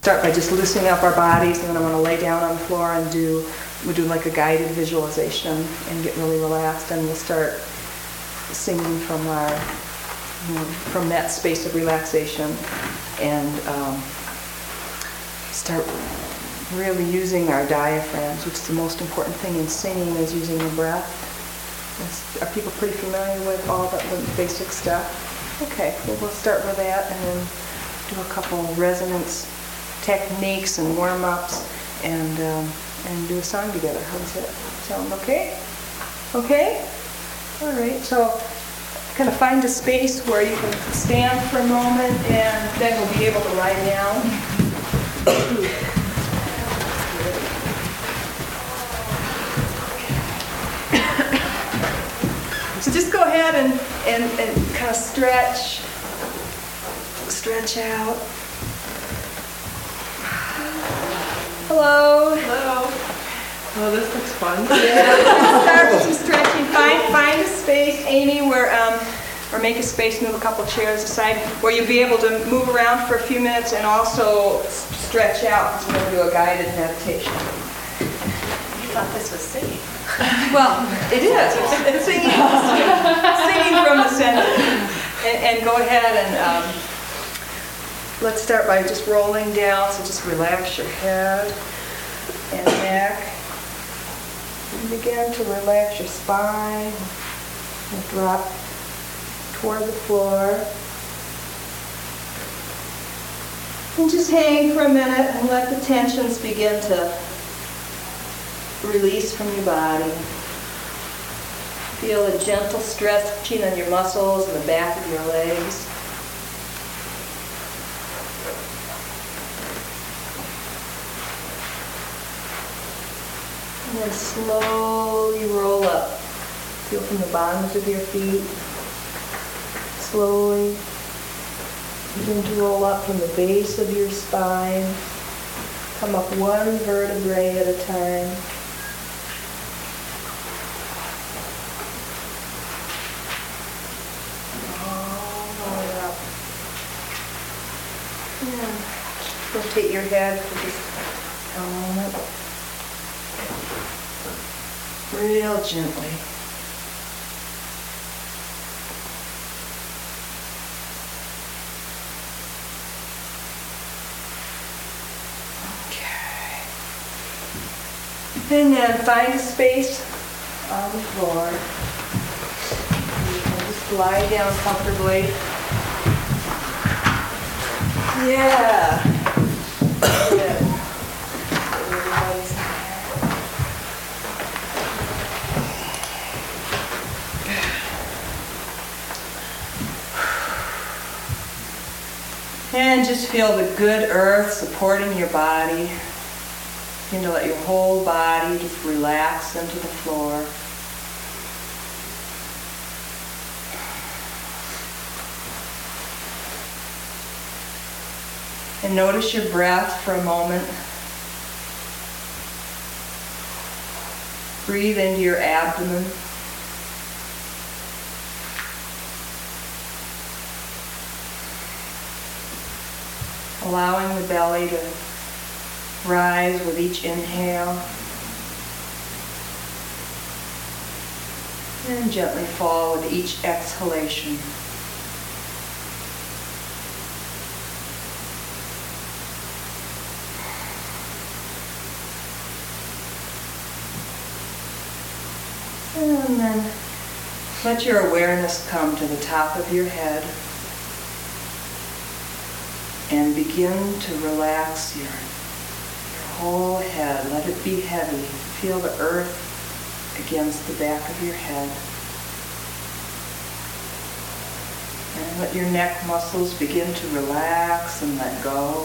Start by just loosening up our bodies, and then I'm going to lay down on the floor and we'll do like a guided visualization and get really relaxed, and we'll start singing from from that space of relaxation, and start really using our diaphragms, which is the most important thing in singing, is using the breath. Are people pretty familiar with all the basic stuff? Okay, well, we'll start with that and then do a couple of resonance techniques and warm-ups and do a song together. How does that sound? Okay? Okay? All right, so kind of find a space where you can stand for a moment, and then we'll be able to lie down. So just go ahead and kind of stretch out. Hello. Hello. Oh, this looks fun. Yeah. Start with some stretching. Find a space, Amy, or make a space, move a couple chairs aside, where you'll be able to move around for a few minutes and also stretch out, because we're going to do a guided meditation. You thought this was singing. Well, it is. It's singing from the center. And go ahead and let's start by just rolling down. So just relax your head and neck. And begin to relax your spine. And drop toward the floor. And just hang for a minute and let the tensions begin to release from your body. Feel a gentle stretching on your muscles in the back of your legs. And then slowly roll up. Feel from the bottoms of your feet. Slowly begin to roll up from the base of your spine. Come up one vertebrae at a time. Rotate your head for just a moment. Real gently. Okay. And then find a space on the floor. You can just lie down comfortably. Yeah. Good. Everybody's and just feel the good earth supporting your body. Begin to let your whole body just relax into the floor. And notice your breath for a moment. Breathe into your abdomen. Allowing the belly to rise with each inhale. And gently fall with each exhalation. And then let your awareness come to the top of your head and begin to relax your whole head. Let it be heavy. Feel the earth against the back of your head. And let your neck muscles begin to relax and let go.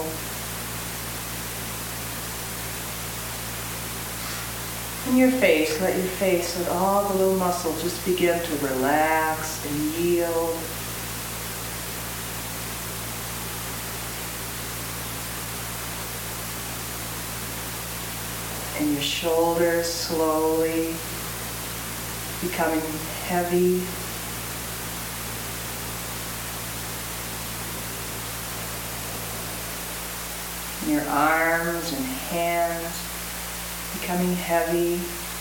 And your face, let your face, let all the little muscles just begin to relax and yield. And your shoulders slowly becoming heavy. And your arms and hands becoming heavy.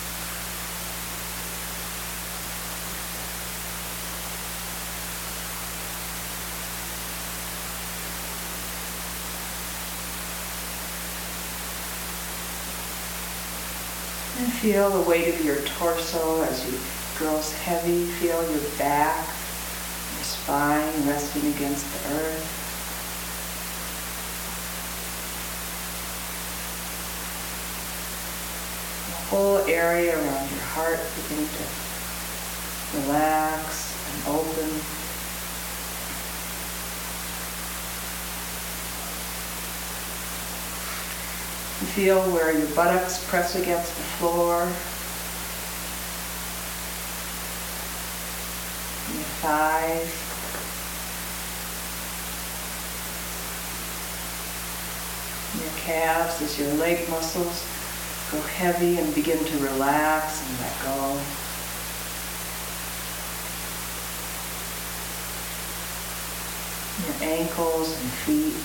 And feel the weight of your torso as it grows heavy. Feel your back, your spine resting against the earth. The whole area around your heart beginning to relax and open. You feel where your buttocks press against the floor. And your thighs. And your calves as your leg muscles go heavy and begin to relax and let go. Your ankles and feet.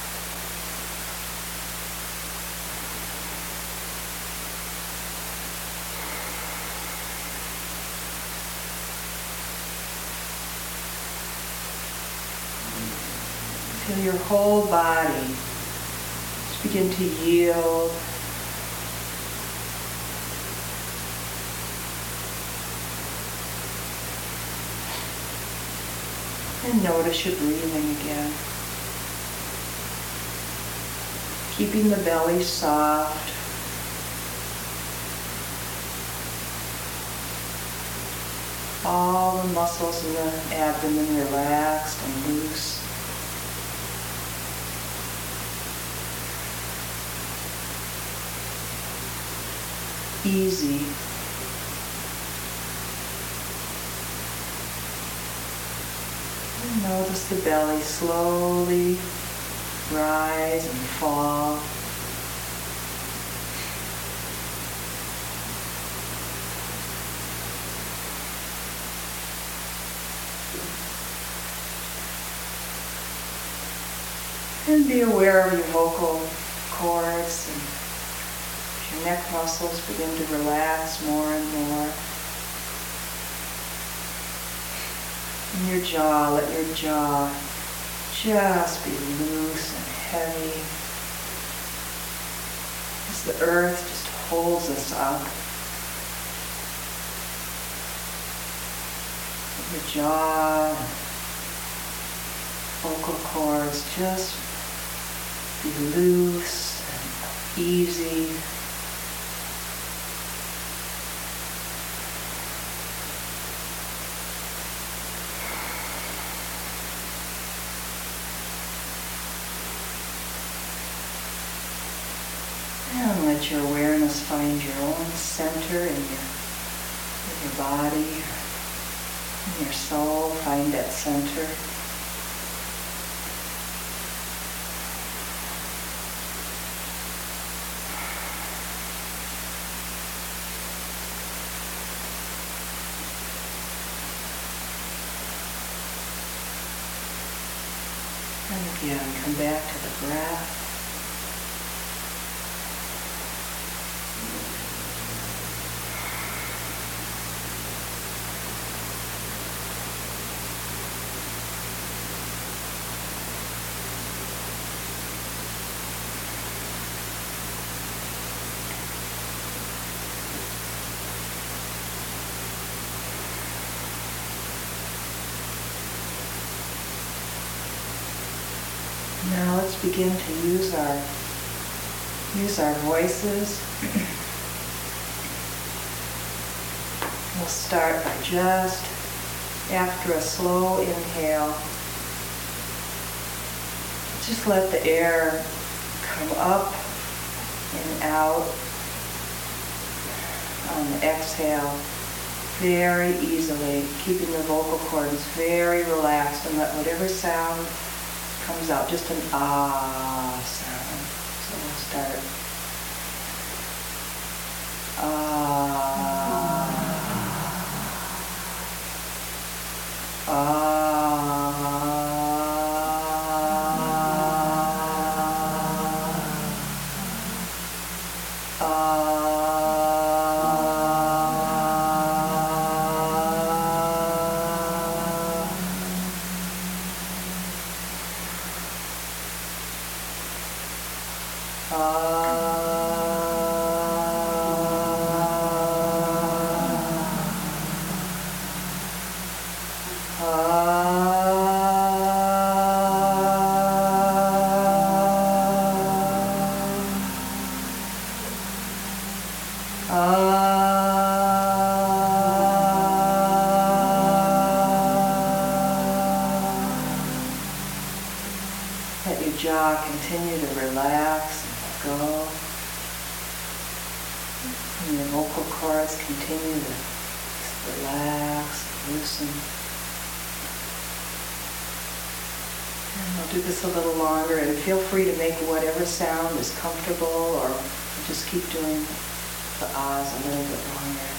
Feel your whole body just begin to yield. And notice your breathing again. Keeping the belly soft. All the muscles in the abdomen relaxed and loose. Easy. And notice the belly slowly rise and fall. And be aware of your vocal cords, and your neck muscles begin to relax more and more. And your jaw, let your jaw just be loose and heavy as the earth just holds us up. Let your jaw and vocal cords just be loose and easy. And let your awareness find your own center in your body, in your soul. Find that center. And again, come back to the breath. Now let's begin to use our voices. We'll start by just after a slow inhale, just let the air come up and out on the exhale very easily, keeping the vocal cords very relaxed, and let whatever sound comes out, just an ah sound. So we'll start. Ah. Ah. Let your jaw continue to relax and let go. And your vocal cords continue to just relax, loosen. And we'll do this a little longer, and feel free to make whatever sound is comfortable, or just keep doing the ahs a little bit longer.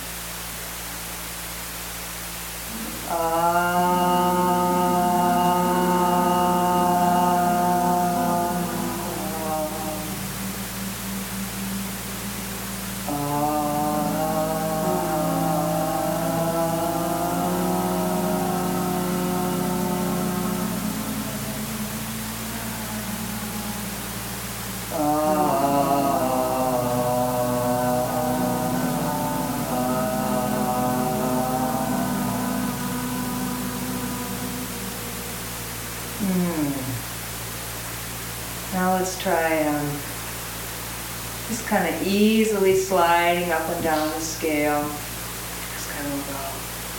Now let's try just kind of easily sliding up and down the scale. Just kind of go.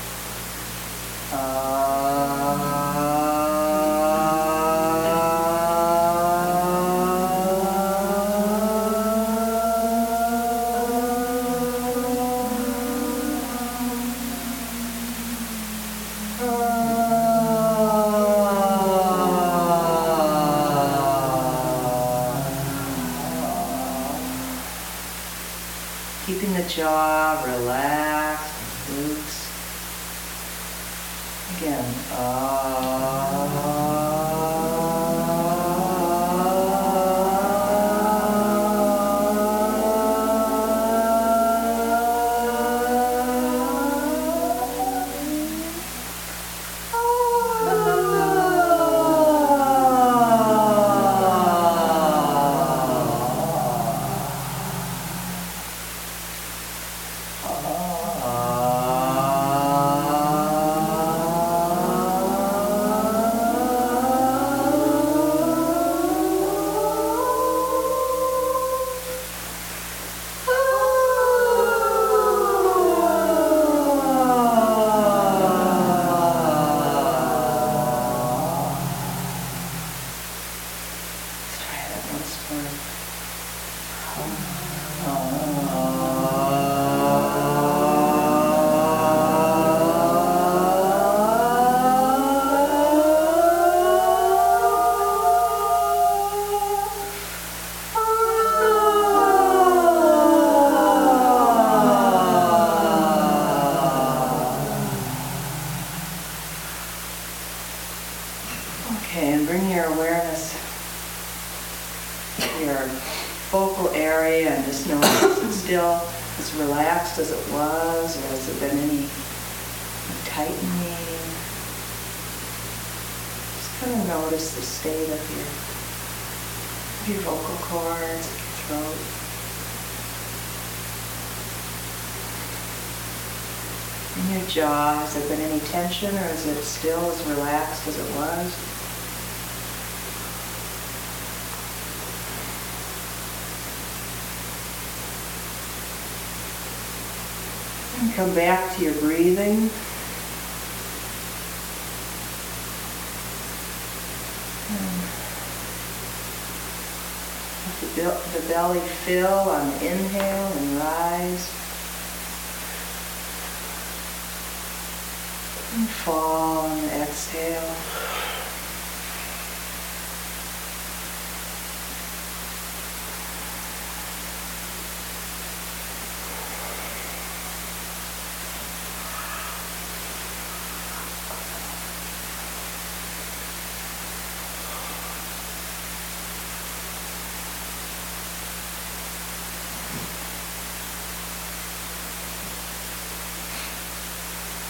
Keeping the jaw relaxed and loose. Again, Okay, and bring your awareness to your vocal area and just notice, is it still as relaxed as it was, or has there been any tightening? Just kind of notice the state of your vocal cords, your throat. In your jaw, has there been any tension, or is it still as relaxed as it was? And come back to your breathing. Let the belly fill on the inhale and rise. And fall on the exhale.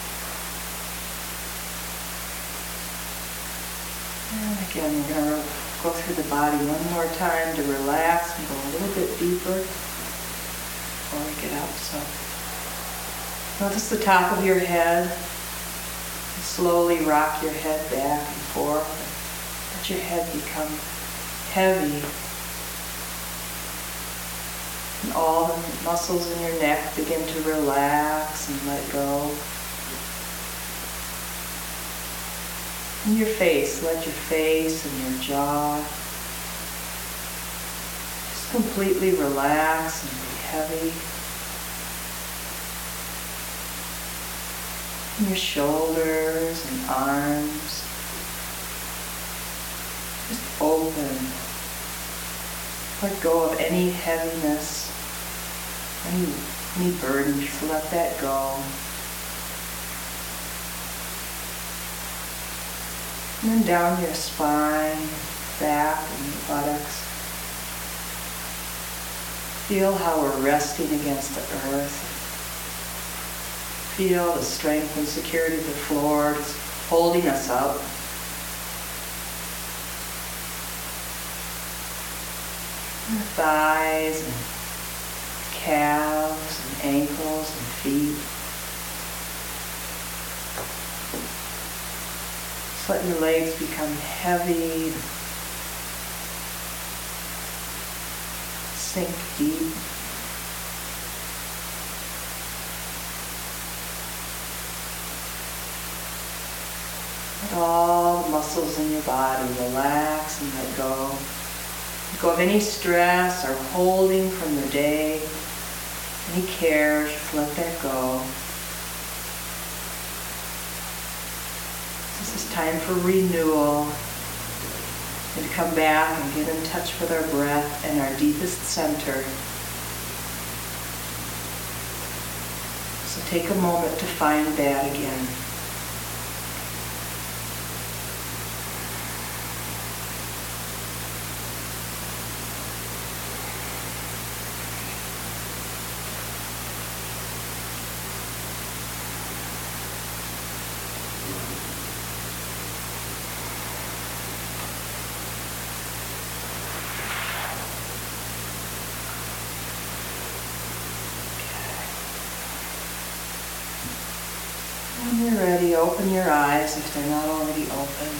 And again, we're going to Go through the body one more time to relax and go a little bit deeper before we get up. So notice the top of your head. And slowly rock your head back and forth. Let your head become heavy. And all the muscles in your neck begin to relax and let go. And your face, let your face and your jaw just completely relax and be heavy. And your shoulders and arms just open. Let go of any heaviness, any burden, just let that go. And then down your spine, back and your buttocks. Feel how we're resting against the earth. Feel the strength and security of the floor just holding us up. Your thighs and calves and ankles and feet. Just let your legs become heavy. Sink deep. Let all the muscles in your body relax and let go. Let go of any stress or holding from the day, any cares, just let that go. This is time for renewal and to come back and get in touch with our breath and our deepest center. So take a moment to find that again. When you're ready, open your eyes if they're not already open.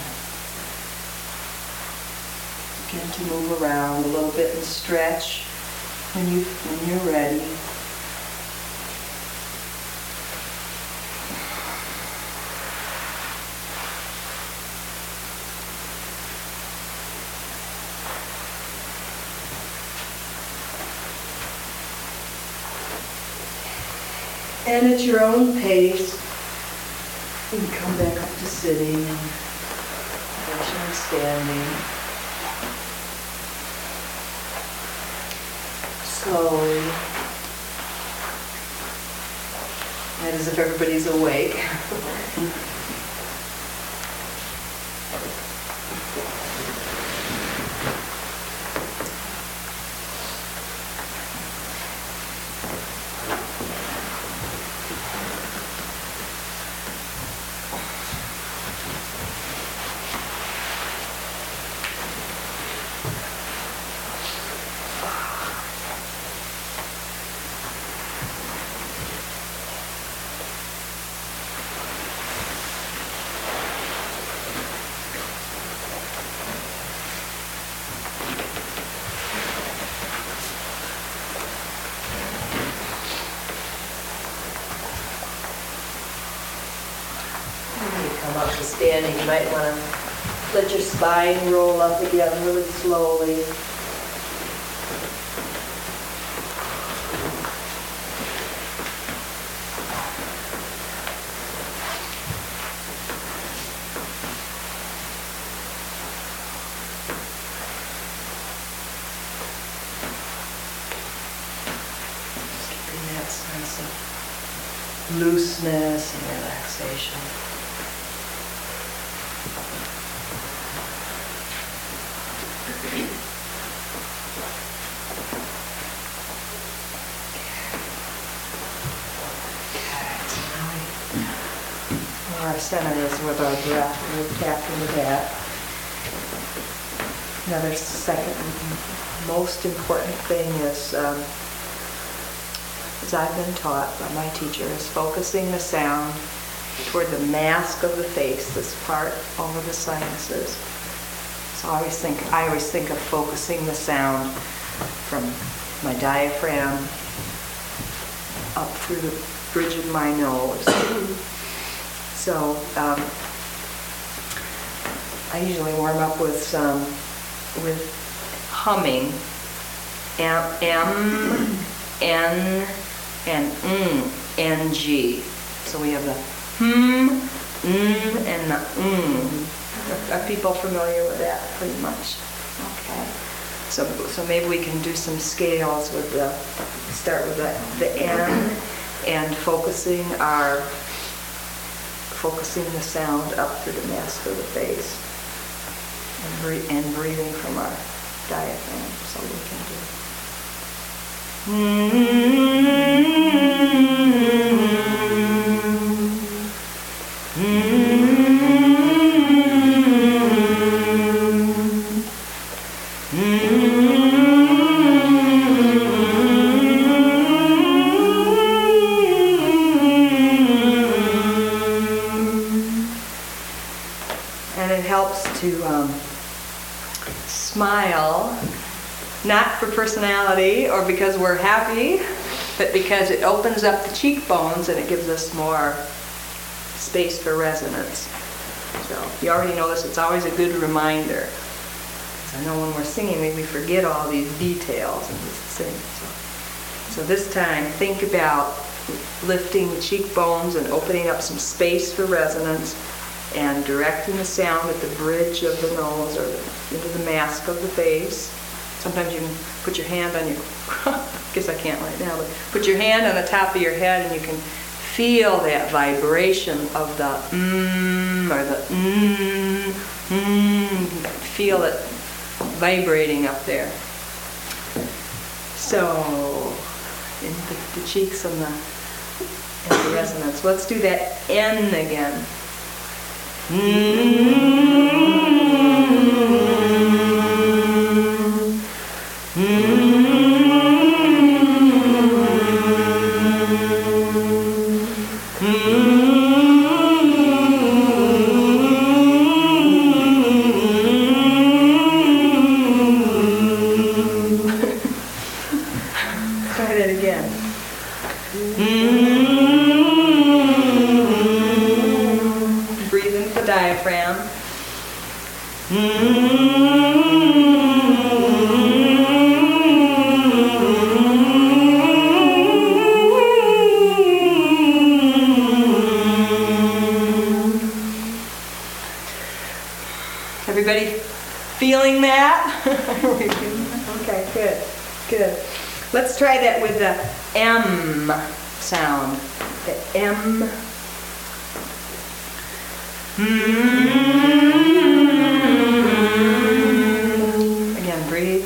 Begin to move around a little bit and stretch when you're ready. And at your own pace, you can come back up to sitting and eventually standing. Slowly. And as if everybody's awake. Come up to standing, you might want to let your spine roll up again really slowly. Just keeping that sense of looseness and relaxation. Our center is with our breath. We'll tap into that. Another second most important thing is, as I've been taught by my teacher, is focusing the sound toward the mask of the face, this part over the sinuses. So I always think of focusing the sound from my diaphragm up through the bridge of my nose. So I usually warm up with humming, M, N, and Ng. So we have the and the Are people familiar with that? Pretty much. Okay. So maybe we can do some scales with start with the N and focusing the sound up through the mask of the face and breathing from our diaphragm. So we can And it helps to smile, not for personality or because we're happy, but because it opens up the cheekbones and it gives us more space for resonance. So you already know this, it's always a good reminder. I know when we're singing, we forget all these details and just sing. So this time, think about lifting the cheekbones and opening up some space for resonance and directing the sound at the bridge of the nose or into the mask of the face. Sometimes you can put your hand on your, I guess I can't right now, but put your hand on the top of your head and you can feel that vibration of the or the feel it vibrating up there. So, in the cheeks and the resonance. Let's do that N again. Try that again. Breathe into the diaphragm. Everybody feeling that? Okay, good. Let's try that with the M sound. The M. Again, breathe.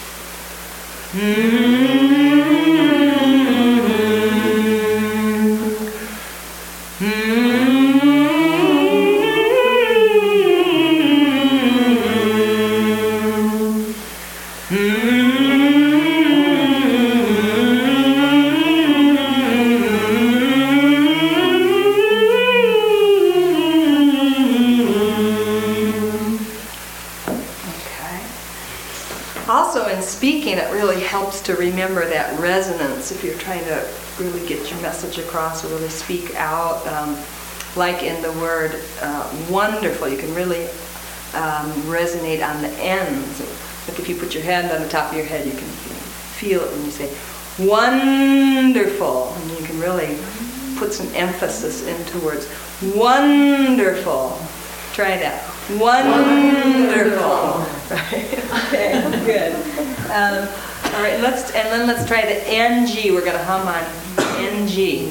Also, in speaking, it really helps to remember that resonance if you're trying to really get your message across or really speak out. Like in the word wonderful, you can really resonate on the ends. Like if you put your hand on the top of your head, you can feel it when you say wonderful. And you can really put some emphasis into words. Wonderful. Try that. Wonderful. Right. Okay. Good. All right. Let's try the NG. We're going to hum on NG.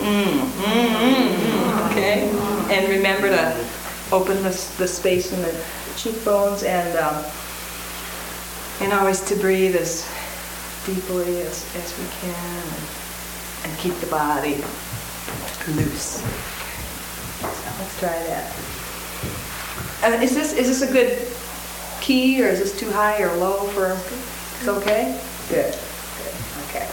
Okay. And remember to open the space in the cheekbones and always to breathe as deeply as we can and keep the body loose. So let's try that. Is this a good key, or is this too high or low for, it's okay? Good, okay.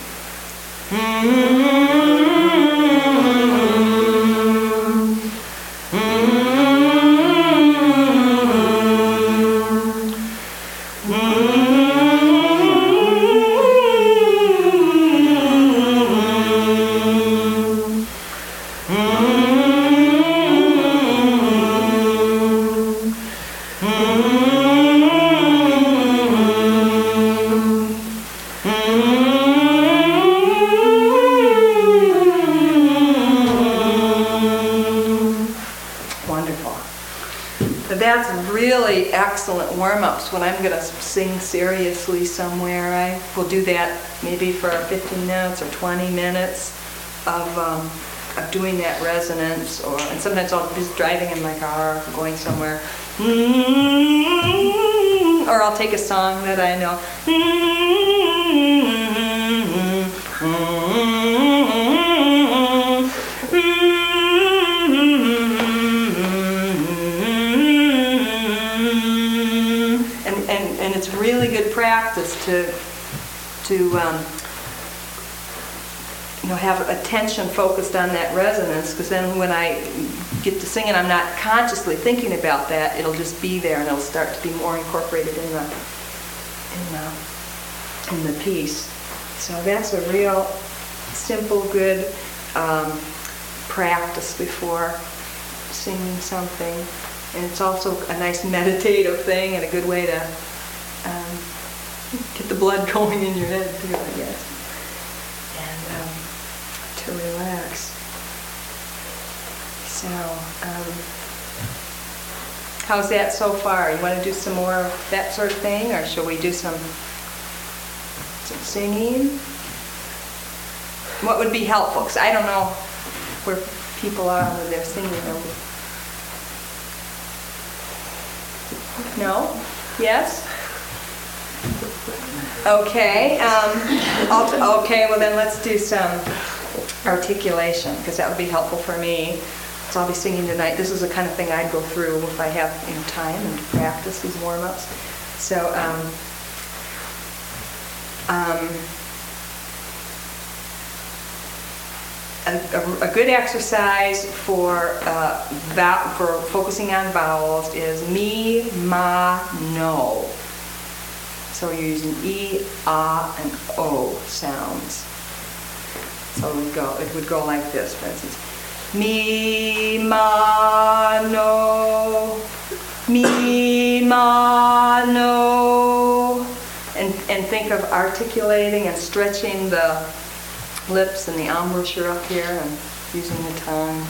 That's really excellent warm-ups. When I'm going to sing seriously somewhere, I will do that maybe for 15 minutes or 20 minutes of doing that resonance. And sometimes I'll be just driving in my car, going somewhere, or I'll take a song that I know. And it's really good practice to have attention focused on that resonance, because then when I get to sing and I'm not consciously thinking about that, it'll just be there and it'll start to be more incorporated in the piece. So that's a real simple, good practice before singing something. And it's also a nice meditative thing and a good way to get the blood going in your head too, I guess. And to relax. So, how's that so far? You want to do some more of that sort of thing, or shall we do some singing? What would be helpful? Because I don't know where people are when they're singing. No? Yes? Okay. Okay, well then let's do some articulation, because that would be helpful for me. So I'll be singing tonight. This is the kind of thing I'd go through if I have time and to practice these warm-ups. So, a good exercise for focusing on vowels is mi, ma, no. So you're using E, A, and O sounds. So it would go like this, for instance. Mi, ma, no. Mi, ma, no. And think of articulating and stretching the lips and the embouchure up here and using the tongue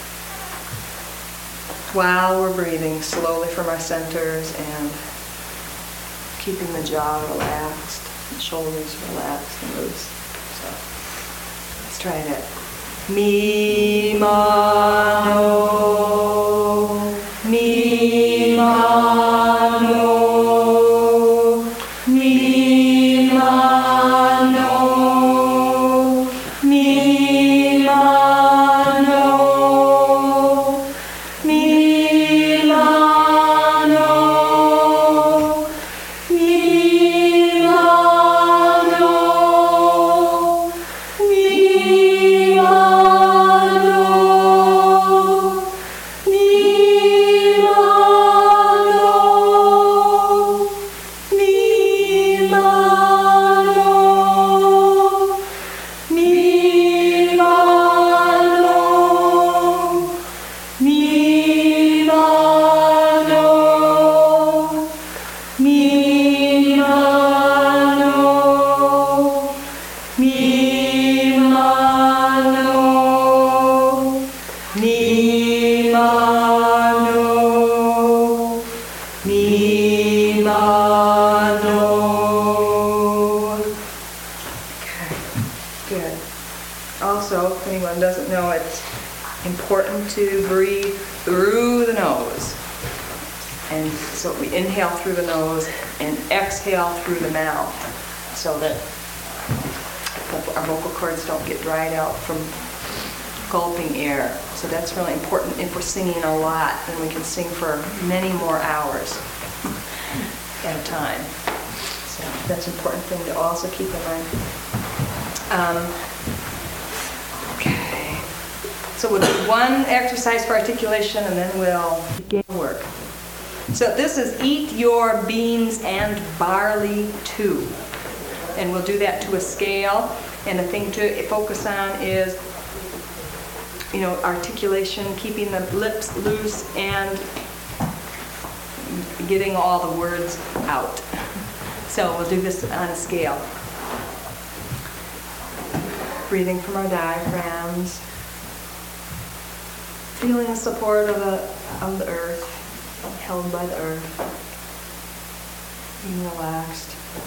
while we're breathing slowly from our centers and keeping the jaw relaxed, the shoulders relaxed and loose. So let's try that. Mi, ma, no. Mi, ma, no. Mi, ma, no. Mi, ma, no. Mi, ma, no. Mi, ma, no. Mi, ma, no. Good. Also, if anyone doesn't know, it's important to breathe through the nose. And so we inhale through the nose and exhale through the mouth so that our vocal cords don't get dried out from gulping air. So that's really important if we're singing a lot, then we can sing for many more hours. at a time. So that's an important thing to also keep in mind. Okay. So we'll do one exercise for articulation and then we'll begin work. So this is eat your beans and barley too. And we'll do that to a scale. And the thing to focus on is, articulation, keeping the lips loose and getting all the words out. So we'll do this on a scale. Breathing from our diaphragms. Feeling the support of the earth, held by the earth. Being relaxed.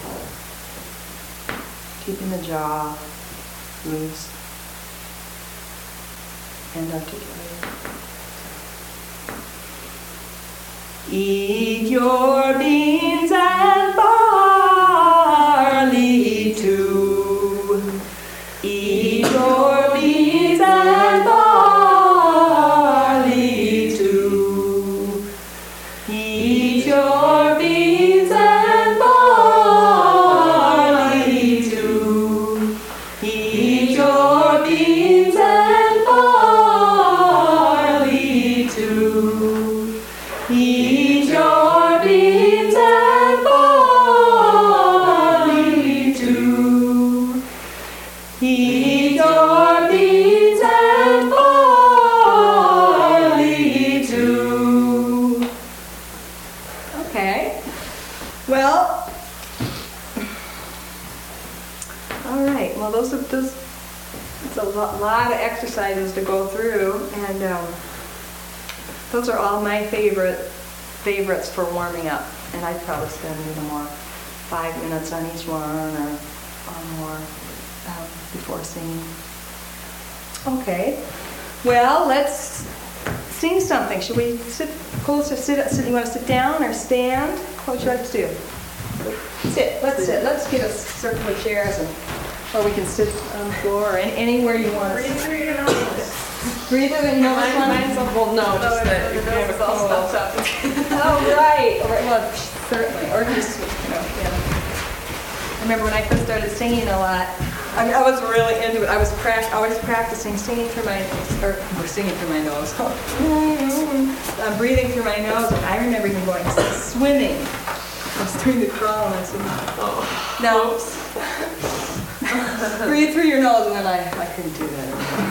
Keeping the jaw loose and articulated. Eat your beans and barley too. Eat your beans and barley too. Eat your beans and barley too. Eat your beans and barley too. Eat your beans and barley too. Eat your beans and barley too. Okay. Well, all right. Well, it's a lot of exercises to go through, and those are all my favorites for warming up. And I'd probably spend 5 minutes on each one or more before singing. Okay. Well, let's sing something. Should we sit closer? Sit. You want to sit down or stand? What would you like to do? Sit. Let's sit. Let's get a circle of chairs, or we can sit on the floor or anywhere you want to. Breathe through your nose. Breathe through your nose. Mine's all just that you have a all stuffed up. Oh, right. Well, certainly. Or just, yeah. I remember when I first started singing a lot, I was really into it. I was always practicing singing through my, singing through my nose. I'm breathing through my nose, and I remember even going swimming. I was doing the crawl, and I said, no. Breathe through your nose, and then I couldn't do that.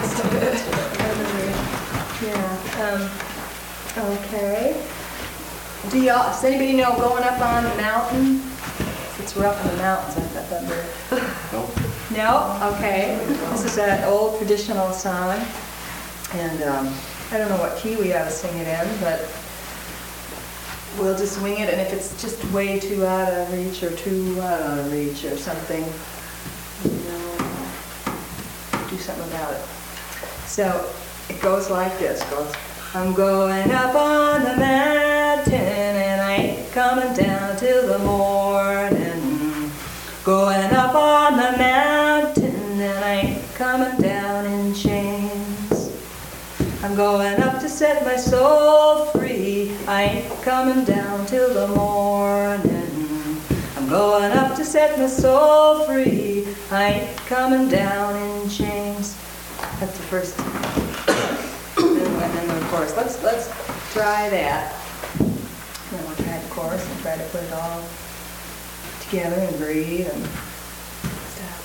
Yeah. Okay. Does anybody know going up on the mountain? Since we're up in the mountains, I thought that'd be. No? Okay. This is an old traditional song, and I don't know what key we ought to sing it in, but we'll just wing it, and if it's just way too out of reach or too out of reach or something, do something about it. So it goes like this. It goes, I'm going up on the mountain and I ain't coming down till the morning. Going up on the mountain and I ain't coming down in chains. I'm going up to set my soul free. I ain't coming down till the morning. I'm going up to set my soul free. I ain't coming down in chains. That's the first. And then the chorus. Let's try that. Then we'll try the chorus and try to put it all together and breathe and stuff.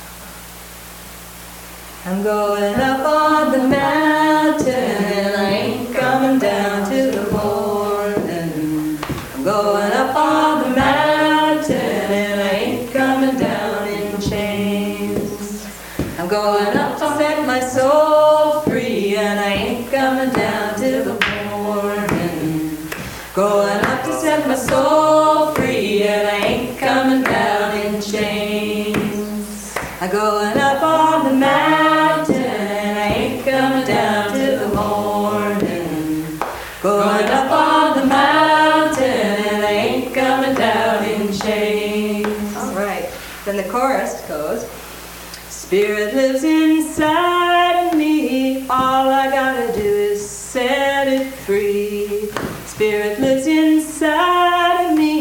I'm going up on the mountain and I ain't coming down till the morning. I'm going up on the mountain and I ain't coming down in chains. I'm going up to set my soul free and I ain't coming down till the morning. Going up to set my soul free and I ain't coming down in chains. I'm going up on the mountain and I ain't coming down till the morning. Going up on the mountain and I ain't coming down in chains. All right. Then the chorus goes, Spirit lives inside of me. All I gotta do is set it free. Spirit lives inside of me.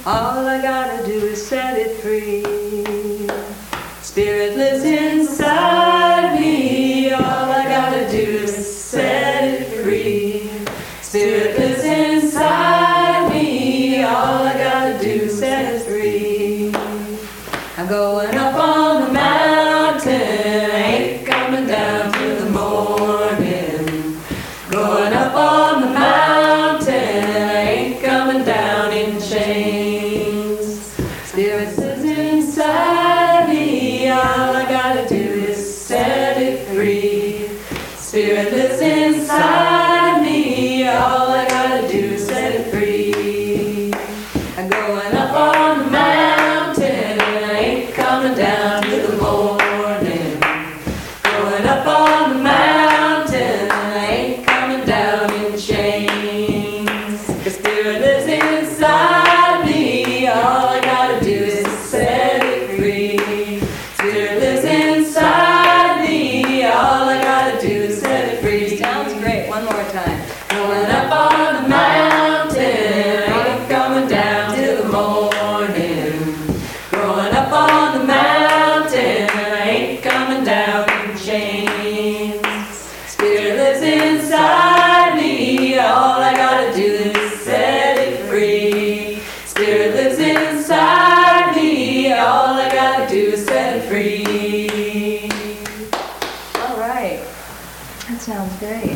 All I gotta do is set it free. Spirit lives inside me. All I gotta do is set it free. Spirit lives inside me. All I gotta do is set it free. I'm going up on the mountain. I ain't coming down till the morning. Going up on the mountain. I ain't coming down in chains. Spirit lives inside me. All I gotta do is set it free. Spirit lives inside me. All I gotta do is set it free. I'm going up on the mountain. I ain't coming down till the morning. Going up on the mountain. I ain't coming down in chains. The Spirit lives inside me. All I gotta do is set it free. Spirit lives inside me. All I gotta do is set it free. Sounds great. One more time. Going up on the mountain. I ain't coming down till the morning. Going up on the mountain. I ain't coming down in chains. Spirit lives inside me. All I gotta do is set it free. Spirit lives inside me. All I gotta do is set it free. All right. That sounds great.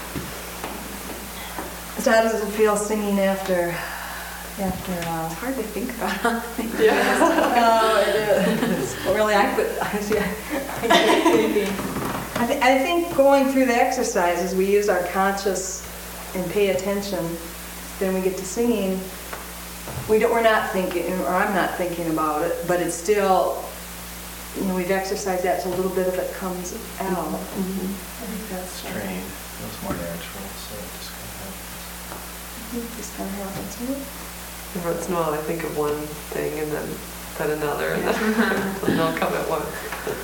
So how does it feel singing after It's hard to think about. Oh, it is. Well, really, I keep thinking. I think going through the exercises, we use our conscious and pay attention. Then we get to singing. We're not thinking, or I'm not thinking about it, but it's still, we've exercised that, so a little bit of it comes out. I think that's Trained. It was more natural, so it just kind of happens. Just kind of happens, isn't it? Every once in a while I think of one thing and then another, and then they'll come at once.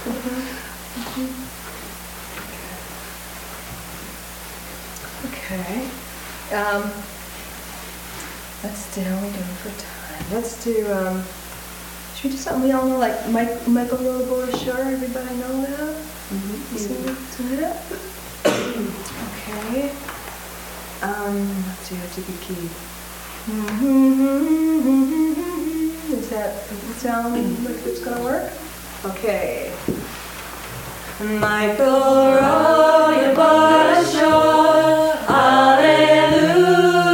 Okay. Let's do, how are we doing for time? Let's do, should we do something we all know, like Michael Robo's Shore? Everybody know that? Sing it? Okay. Let's see, what's a good key? Does that sound like it's gonna work? Okay. Michael, row your boat ashore, hallelujah.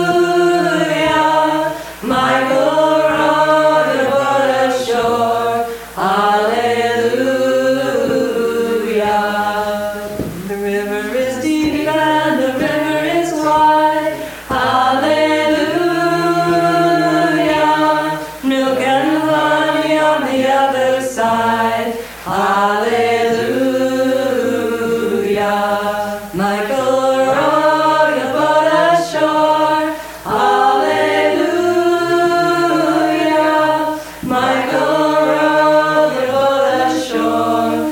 Michael, row your boat ashore, hallelujah. The river is deep and the river is wide, hallelujah. Milk and honey on the other side, hallelujah. Michael, row your boat ashore, hallelujah. Michael, row your boat ashore,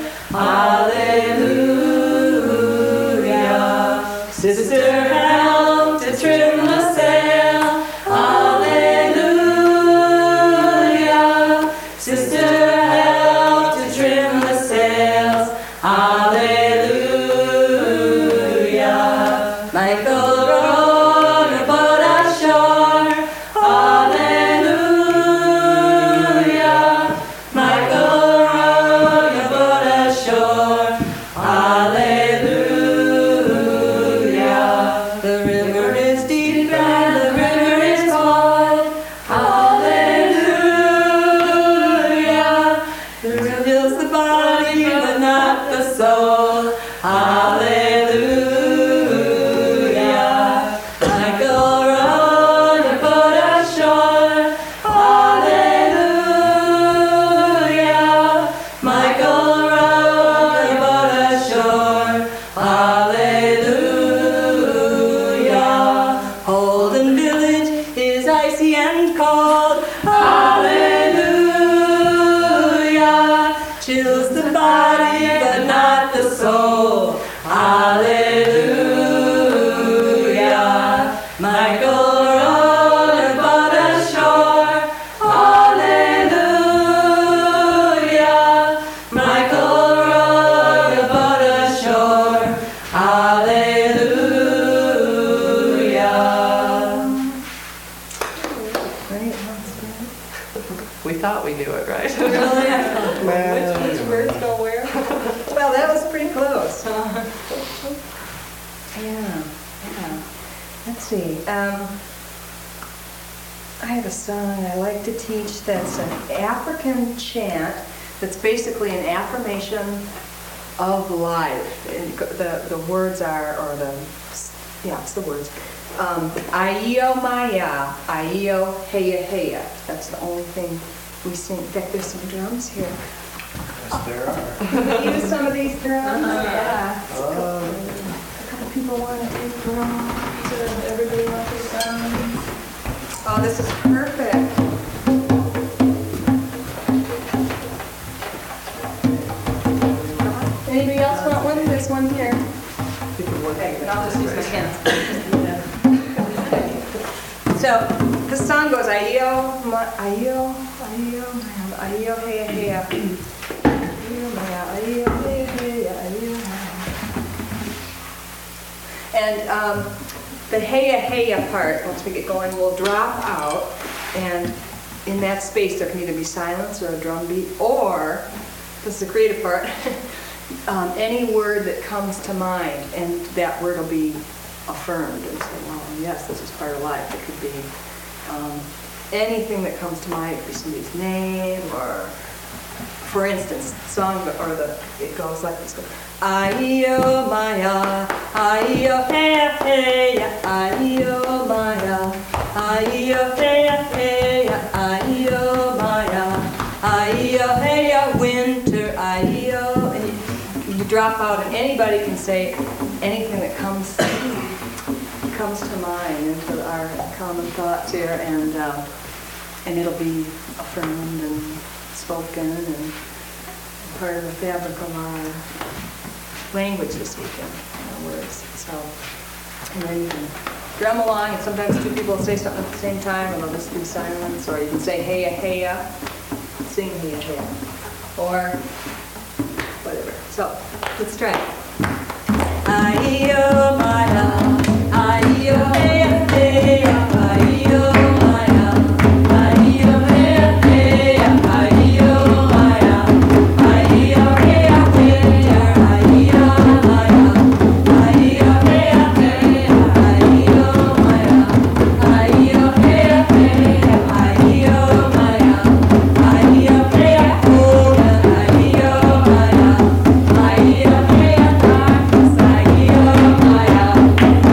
hallelujah. Sister, help to trim the sail, hallelujah. Sister, help it, right? Which words go where? Well, that was pretty close. Yeah. Let's see. I have a song I like to teach that's an African chant that's basically an affirmation of life. And the words are, it's the words. Aiyo Maya, Aiyo Heya Heya. That's the only thing we sing. In fact, there's some drums here. Yes, there are. Can we use some of these drums? Yeah. Oh. A couple people want to take drums. Everybody wants to drums. Oh, this is perfect. Anybody else want one? There's one here. Okay, and I'll just use my hands. So the song goes, Aiyo, Aiyo, Aiyo, Aiyo, Heya, Heya. Aiyo, Maya, Aiyo, Heya, Heya, Aiyo, Maya. And the Heya, Heya part, once we get going, will drop out, and in that space there can either be silence or a drum beat, or, this is the creative part, any word that comes to mind, and that word will be affirmed and say, well, yes, this is part of life. It could be anything that comes to mind. It could be somebody's name, or, for instance, it goes like this. Aiyo Maya, Aiyo Heya Heya, Aiyo Maya, Aiyo Heya Heya, Aiyo Maya, Aiyo Heya Winter, Aiyo. And you drop out, and anybody can say anything that comes to mind into our common thoughts here, and it'll be affirmed and spoken and part of the fabric of our language this weekend, words. So, and then you can drum along, and sometimes two people will say something at the same time, and they'll just be silence, or you can say heya heya, sing heya heya, or whatever. So, let's try it. Aiyo Maya, Aiyo Heya Heya, Aiyo Maya, Aiyo Heya Heya, Aiyo Maya, Aiyo Heya Heya, Aiyo Maya, Aiyo Heya Heya, Aiyo Maya, Aiyo Heya Heya, Aiyo Maya, Aiyo Heya Heya, Aiyo Maya, Aiyo Heya Darkness, Aiyo Maya.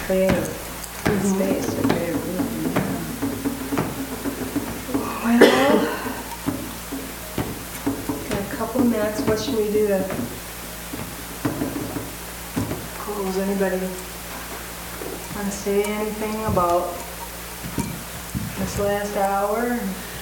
creative space, a creative room. Well, got a couple of minutes, what should we do to close? Anybody want to say anything about this last hour?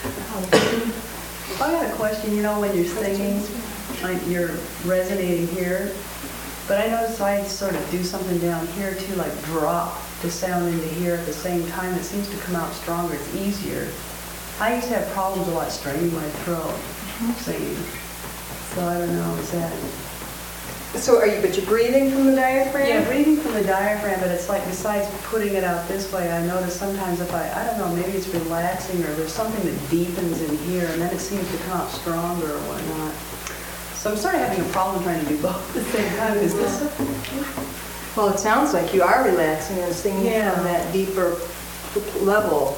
I got a question, you know, when you're singing, like you're resonating here, but I notice I sort of do something down here too, like drop the sound into here at the same time. It seems to come out stronger, it's easier. I used to have problems a lot straining my throat singing, so I don't know, is that... So but you're breathing from the diaphragm? Yeah, breathing from the diaphragm, but it's like besides putting it out this way, I notice sometimes if I don't know, maybe it's relaxing or there's something that deepens in here and then it seems to come out stronger or whatnot. So I'm sort of having a problem trying to do both at the same time. Is this? Well, it sounds like you are relaxing and singing from that deeper level.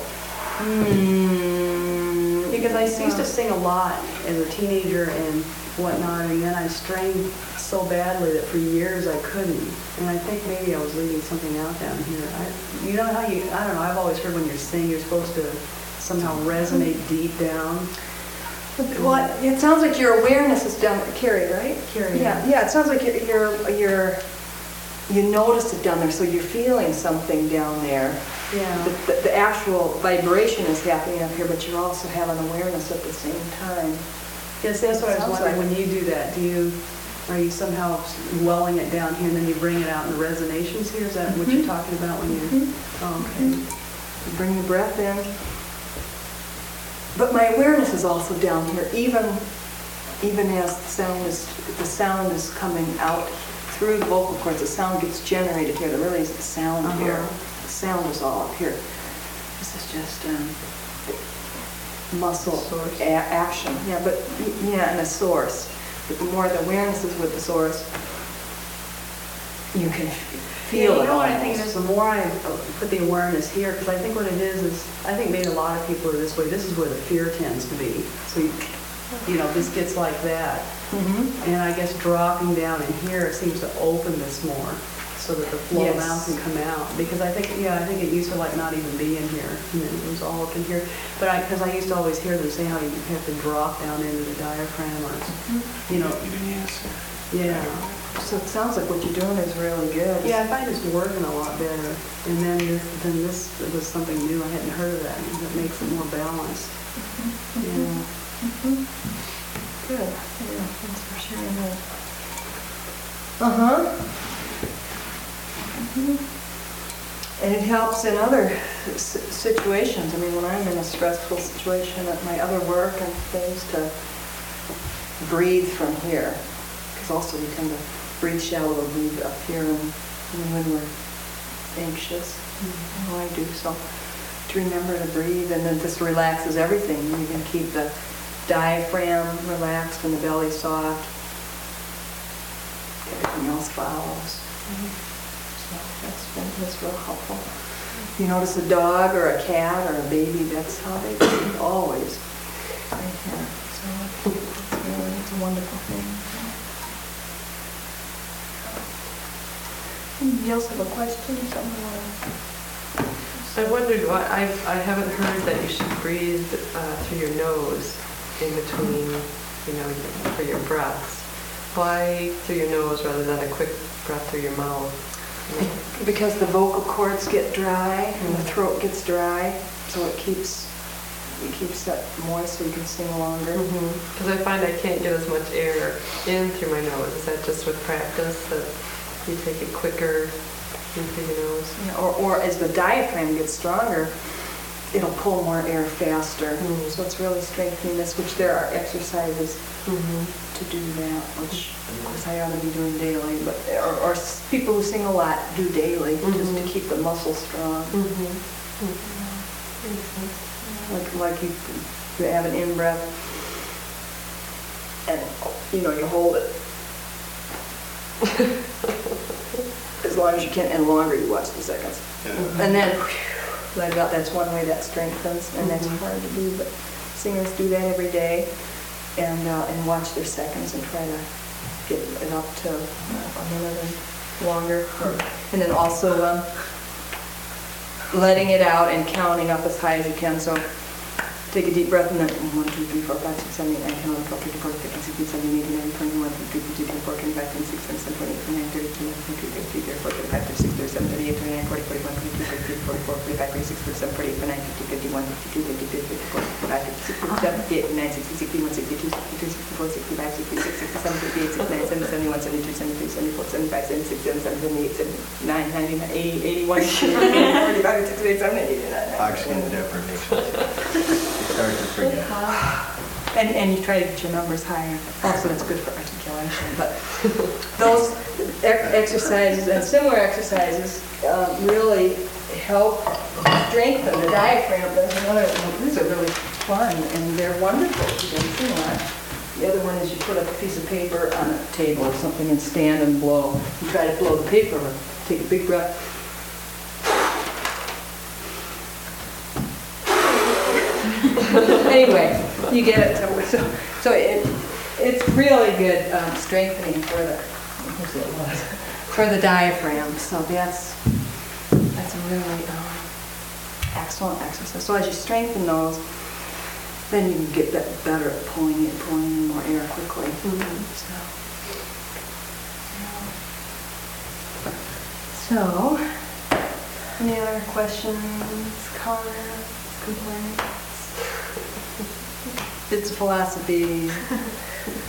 Because I used to sing a lot as a teenager and whatnot, and then I strained so badly that for years I couldn't. And I think maybe I was leaving something out down here. You know how I don't know, I've always heard when you're singing, you're supposed to somehow resonate deep down. Well, it sounds like your awareness is down, Carrie, right? Carrie. Yeah, it sounds like you notice it down there, so you're feeling something down there. Yeah. The actual vibration is happening up here, but you also have an awareness at the same time. Yes, that's what I was Sounds wondering, like- when you do that, are you somehow welling it down here and then you bring it out in the resonations here? Is that what you're talking about when you... Oh, okay. You bring the breath in. But my awareness is also down here, even as the sound is coming out through the vocal cords, the sound gets generated here. There really isn't sound here. The sound is all up here. This is just muscle action. Yeah, and a source. But the more the awareness is with the source, you can feel it. You know what I think almost. it is, the more I put the awareness here, because I think what it is I think maybe a lot of people are this way. This is where the fear tends to be. So you know, this gets like that. And I guess dropping down in here, it seems to open this more so that the flow of mouth can come out. Because I think it used to like not even be in here. And it was all up in here. But because I used to always hear them say how you have to drop down into the diaphragm or, you know. Yeah. So it sounds like what you're doing is really good. Yeah, I find it's working a lot better. And then this was something new. I hadn't heard of that. That makes it more balanced. Yeah. Good. Yeah, thanks for sharing that. And it helps in other situations. I mean, when I'm in a stressful situation at my other work and things, to breathe from here. Because also we tend to breathe shallow or breathe up here when we're anxious. I do. So to remember to breathe, and then this relaxes everything. You can keep the diaphragm relaxed and the belly soft. Everything else follows. So that's real helpful. If you notice a dog or a cat or a baby, that's how they breathe always. Right here. So it's a wonderful thing. Anybody else have a question? I wondered why, I haven't heard that you should breathe through your nose in between, for your breaths. Why through your nose rather than a quick breath through your mouth? Because the vocal cords get dry and the throat gets dry, so it keeps that moist so you can sing longer. Because I find I can't get as much air in through my nose. Is that just with practice that you take it quicker in through your nose? Yeah, or as the diaphragm gets stronger, it'll pull more air faster. So it's really strengthening this, which there are exercises to do that, which of course I ought to be doing daily, but or people who sing a lot do daily, just to keep the muscles strong. Like you have an in-breath, and you hold it as long as you can, and longer. You watch the seconds, and then let it out. That's one way that strengthens, and that's hard to do, but singers do that every day, and watch their seconds and try to get it up to a minute and longer. And then also letting it out and counting up as high as you can. So take a deep breath and then 1, 2, 3, 4, 5, 6, 7, 8, 9, 10, 11, 12, 13, 14, 15, 16, 17, 18, 19, 20, 21, 22, 23, 24, 25, 26, 27, 28, 29, 30, 31, 32, 33, 34, 35, 36, 37, 38, 39, 40, 41, 42, 43, 44, 45, 46, 47, 48, 49, 50, 51, 52, 53, 54, 55, 56, 57, 58, 59, 60, 61, 62, 63, 64, 65, 66, 67, 68, 69, 70, 71, 72, 73, 74, 75, 76, 77, 78, 79, 90, 80, 81, 45, 46, 47, 48, 49. Actually, in different nations. Start to forget. And you try to get your numbers higher. Also, that's good for articulation. But those exercises and similar exercises really help strengthen the diaphragm. These are really fun, and they're wonderful to do. The other one is you put a piece of paper on a table or something and stand and blow. You try to blow the paper, take a big breath. Anyway, you get it. So it's really good strengthening for the diaphragm. So that's a really excellent exercise. So as you strengthen those, then you can get better at pulling in more air quickly. So, any other questions, comments, complaints? It's philosophy.